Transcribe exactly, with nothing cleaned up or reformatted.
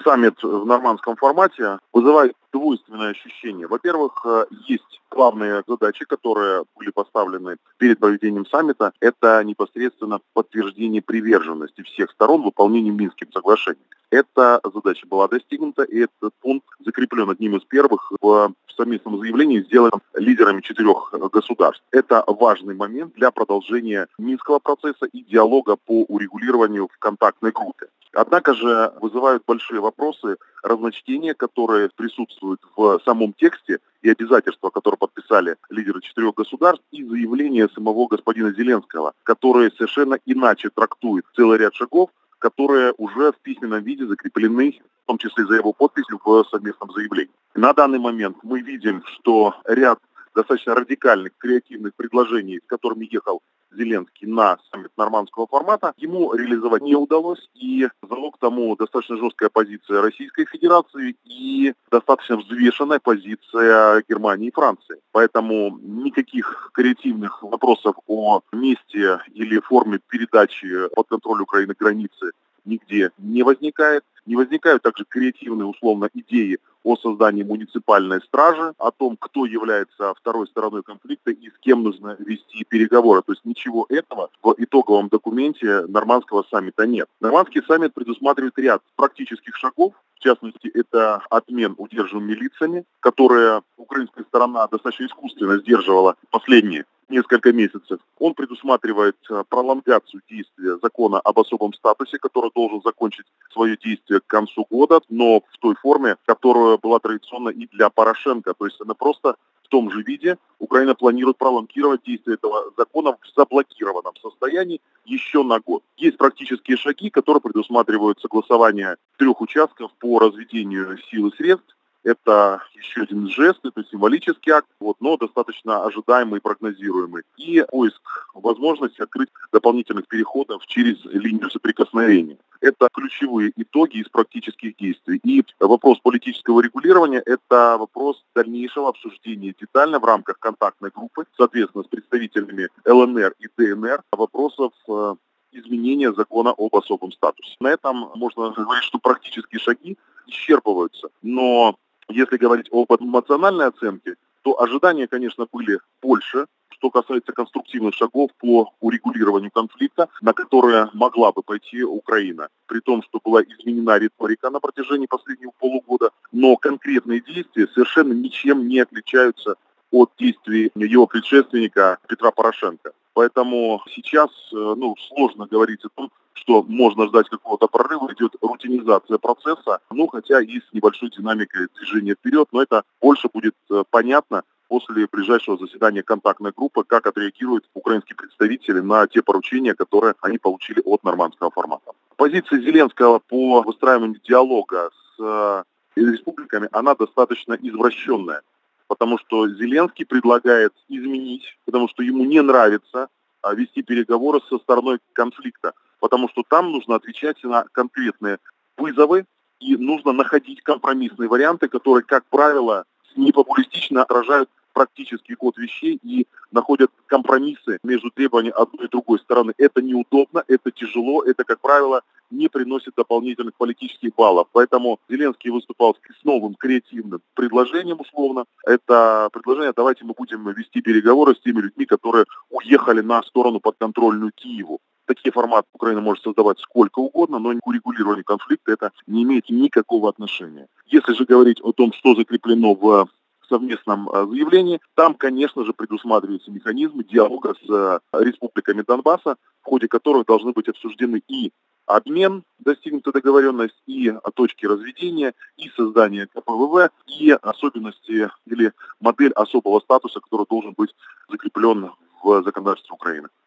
Саммит в нормандском формате вызывает двойственное ощущение. Во-первых, есть главные задачи, которые были поставлены перед проведением саммита. Это непосредственно подтверждение приверженности всех сторон выполнению Минских соглашений. Эта задача была достигнута, и этот пункт закреплен одним из первых в совместном заявлении, сделанном лидерами четырех государств. Это важный момент для продолжения Минского процесса и диалога по урегулированию в контактной группе. Однако же вызывают большие вопросы разночтения, которые присутствуют в самом тексте, и обязательства, которые подписали лидеры четырех государств, и заявления самого господина Зеленского, которые совершенно иначе трактуют целый ряд шагов, которые уже в письменном виде закреплены, в том числе за его подписью, в совместном заявлении. На данный момент мы видим, что ряд достаточно радикальных, креативных предложений, с которыми ехал Зеленский на саммит нормандского формата, ему реализовать не удалось, и залог тому достаточно жесткая позиция Российской Федерации и достаточно взвешенная позиция Германии и Франции. Поэтому никаких креативных вопросов о месте или форме передачи под контроль Украины границы нигде не возникает. Не возникают также креативные, условно, идеи о создании муниципальной стражи, о том, кто является второй стороной конфликта и с кем нужно вести переговоры. То есть ничего этого в итоговом документе нормандского саммита нет. Нормандский саммит предусматривает ряд практических шагов. В частности, это отмен удерживаемыми лицами, которые украинская сторона достаточно искусственно сдерживала последние несколько месяцев. Он предусматривает пролонгацию действия закона об особом статусе, который должен закончить свое действие к концу года, но в той форме, которая была традиционна и для Порошенко. То есть она просто в том же виде. Украина планирует пролонгировать действие этого закона в заблокированном состоянии еще на год. Есть практические шаги, которые предусматривают согласование трех участков по разведению сил и средств. Это еще один жест, это символический акт, вот, но достаточно ожидаемый и прогнозируемый. И поиск возможности открыть дополнительных переходов через линию соприкосновения. Это ключевые итоги из практических действий. И вопрос политического регулирования – это вопрос дальнейшего обсуждения детально в рамках контактной группы, соответственно, с представителями ЛНР и ДНР, вопросов изменения закона об особом статусе. На этом можно говорить, что практические шаги исчерпываются, но если говорить об эмоциональной оценке, то ожидания, конечно, были больше, что касается конструктивных шагов по урегулированию конфликта, на которые могла бы пойти Украина. При том, что была изменена риторика на протяжении последнего полугода, но конкретные действия совершенно ничем не отличаются от действий его предшественника Петра Порошенко. Поэтому сейчас ну, сложно говорить о том, что можно ждать какого-то прорыва, идет рутинизация процесса, ну хотя и с небольшой динамикой движения вперед, но это больше будет понятно после ближайшего заседания контактной группы, как отреагируют украинские представители на те поручения, которые они получили от нормандского формата. Позиция Зеленского по выстраиванию диалога с республиками, она достаточно извращенная. Потому что Зеленский предлагает изменить, потому что ему не нравится вести переговоры со стороной конфликта, потому что там нужно отвечать на конкретные вызовы и нужно находить компромиссные варианты, которые, как правило, непопулистично отражают практический ход вещей и находят компромиссы между требованиями одной и другой стороны. Это неудобно, это тяжело, это, как правило, не приносит дополнительных политических баллов. Поэтому Зеленский выступал с новым креативным предложением, условно. Это предложение: давайте мы будем вести переговоры с теми людьми, которые уехали на сторону подконтрольную Киеву. Такие форматы Украина может создавать сколько угодно, но к урегулированию конфликта это не имеет никакого отношения. Если же говорить о том, что закреплено в совместном заявлении, там, конечно же, предусматриваются механизмы диалога с республиками Донбасса, в ходе которых должны быть обсуждены и обмен, достигнутая договоренность, и точки разведения, и создание ка пэ вэ вэ, и особенности или модель особого статуса, который должен быть закреплен в законодательстве Украины.